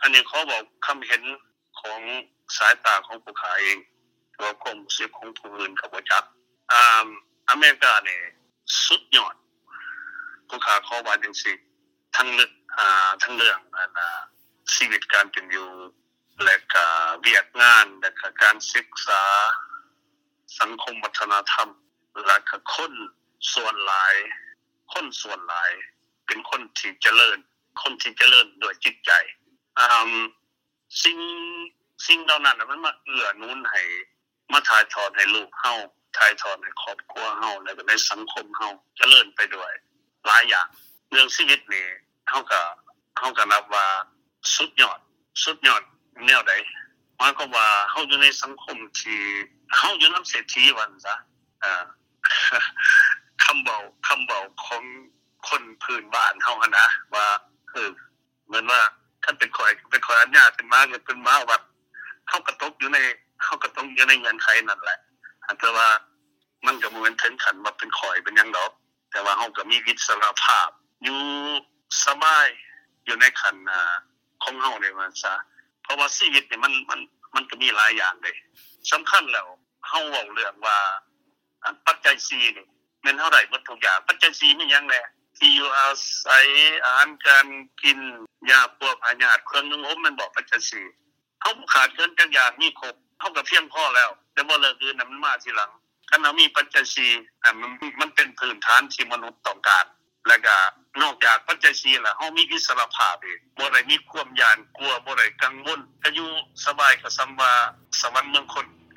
อันนี้ขอบอกคำเห็นของสายตาของผู้ขาเองตัวความรู้สึกของผู้อื่นก็บ่จักอเมริกานี่สุดยอดผู้ขาขอว่าจังซี่ทั้งเรื่องชีวิตการเป็นอยู่และก็เวียกงานและก็การศึกษาสังคมวัฒนธรรมและก็คนส่วนหลายเป็นคนที่เจริญด้วยจิตใจสิ่งเหล่านั้นมันมาเอื้อหนุนให้มาถ่ายทอดให้ลูกเฮาถ่ายทอดให้ครอบครัวเฮาและก็ในสังคมเฮาเจริญไปด้วยหลายอย่างเรื่องชีวิตนี่เฮาก็นับว่าสุดยอดแนวใดหมายความว่าเฮาอยู่ในสังคมที่เฮาอยู่นำเศรษฐีวันซะคำเบาของคนพื้นบ้านเฮาหั่นนะว่าเหมือนว่าคันเป็นข่อยอัญญาเป็นมาว่าเฮาก็ตกอยู่ในเงื่อนไขนั่นแหละแต่ว่ามันก็บ่แม่นถึงขั้นว่าเป็นข่อยเป็นหยังดอกแต่ว่าเฮาก็มีอิสรภาพอยู่สบายอยู่ในขั้นของเฮาได้ว่าซะเพราะว่าชีวิตนี่มันก็มีหลายอย่างเด้สำคัญแล้วเฮาเว้าเรื่องว่าปัจจัย4นี่แม่นเท่าใดหมดทุกอย่างปัจจัย4มีหยังแหละที่อยู่อาศัยอาหารการกินยาพวกพยาธิเครื่องนึ่งอบมันบอกปัจจัย4เฮาขาดเกินจักอย่างมีครบเฮาก็เพียงพอแล้วแต่บ่เลิกอื่นน่ะมันมาทีหลังคันเฮามีปัจจัย4มันเป็นพื้นฐานที่มนุษย์ต้องการแล้วก็นอกจากปัจจัย4แล้วเฮามีอิสรภาพอีกบ่ได้มีความย้านกลัวบ่ได้กังวลก็อยู่สบายก็สำว่าสวรรค์เมืองคน